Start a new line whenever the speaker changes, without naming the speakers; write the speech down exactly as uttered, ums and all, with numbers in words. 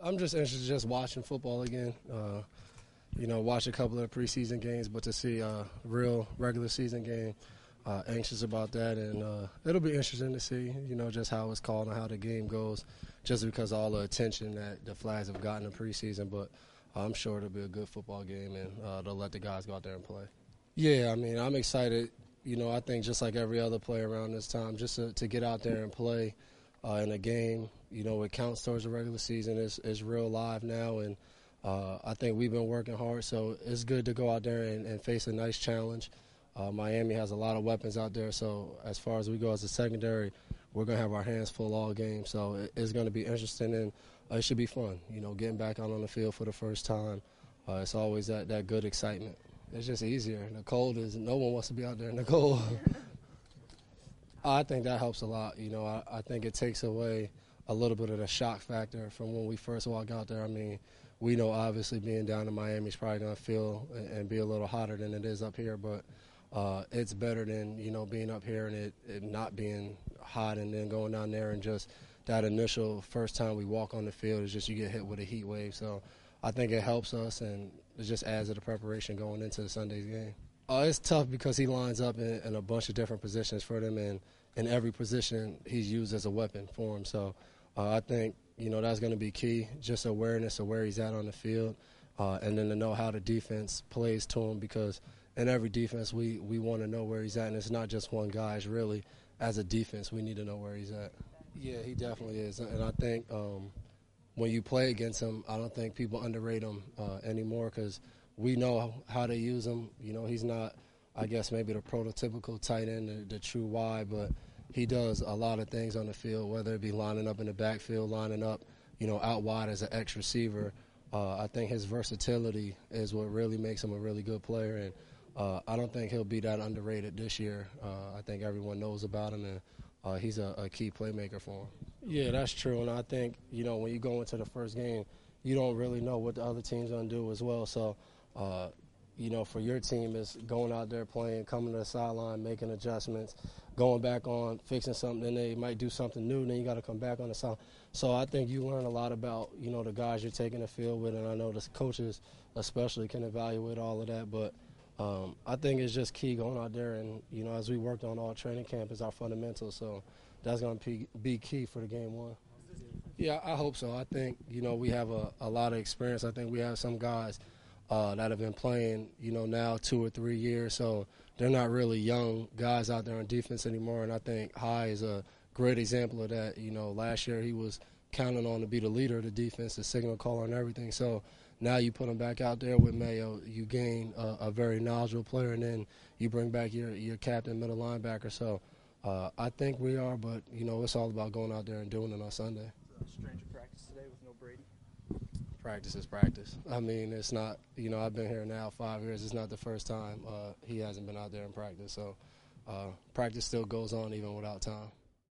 I'm just interested just watching football again. Uh, you know, watch a couple of preseason games, but to see a real regular season game, uh, anxious about that. And uh, it'll be interesting to see, you know, just how it's called and how the game goes, just because of all the attention that the Flags have gotten in preseason. But I'm sure it'll be a good football game, and uh, they'll let the guys go out there and play. Yeah, I mean, I'm excited. You know, I think just like every other player around this time, just to, to get out there and play uh, in a game, you know, it counts towards the regular season. It's, it's real live now, and uh, I think we've been working hard, so it's good to go out there and, and face a nice challenge. Uh, Miami has a lot of weapons out there, so as far as we go as a secondary, we're going to have our hands full all game, so it, it's going to be interesting, and uh, it should be fun, you know, getting back out on the field for the first time. Uh, it's always that, that good excitement. It's just easier. The cold is, no one wants to be out there in the cold. I think that helps a lot. You know, I, I think it takes away a little bit of the shock factor from when we first walk out there. I mean, we know obviously being down in Miami is probably going to feel and, and be a little hotter than it is up here, but uh, it's better than, you know, being up here and it, it not being hot and then going down there and just that initial first time we walk on the field is just you get hit with a heat wave. So I think it helps us, and it just adds to the preparation going into Sunday's game. Uh, it's tough because he lines up in, in a bunch of different positions for them, and in every position he's used as a weapon for him. So uh, I think, you know, that's going to be key, just awareness of where he's at on the field, uh, and then to know how the defense plays to him, because in every defense we, we want to know where he's at, and it's not just one guy. It's really, as a defense, we need to know where he's at. Yeah, he definitely is, and I think um, – when you play against him, I don't think people underrate him uh, anymore, because we know how to use him. You know, he's not, I guess, maybe the prototypical tight end, the, the true Y, but he does a lot of things on the field, whether it be lining up in the backfield, lining up, you know, out wide as an X receiver. Uh, I think his versatility is what really makes him a really good player, and uh, I don't think he'll be that underrated this year. Uh, I think everyone knows about him, and uh, he's a, a key playmaker for him. Yeah, that's true, and I think, you know, when you go into the first game, you don't really know what the other team's going to do as well. So, uh, you know, for your team, it's going out there playing, coming to the sideline, making adjustments, going back on, fixing something, then they might do something new, then you got to come back on the side. So I think you learn a lot about, you know, the guys you're taking the field with, and I know the coaches especially can evaluate all of that, but um, I think it's just key going out there, and, you know, as we worked on all training camp, is our fundamentals. So that's going to be key for the game one. Yeah, I hope so. I think, you know, we have a, a lot of experience. I think we have some guys uh, that have been playing, you know, now two or three years. So they're not really young guys out there on defense anymore. And I think High is a great example of that. You know, last year he was counting on to be the leader of the defense, the signal caller and everything. So now you put him back out there with Mayo, you gain a, a very knowledgeable player, and then you bring back your, your captain, middle linebacker. So Uh, I think we are, but, you know, it's all about going out there and doing it on Sunday.
Stranger practice today with no Brady?
Practice is practice. I mean, it's not, you know, I've been here now five years. It's not the first time uh, he hasn't been out there in practice. So uh, practice still goes on even without time.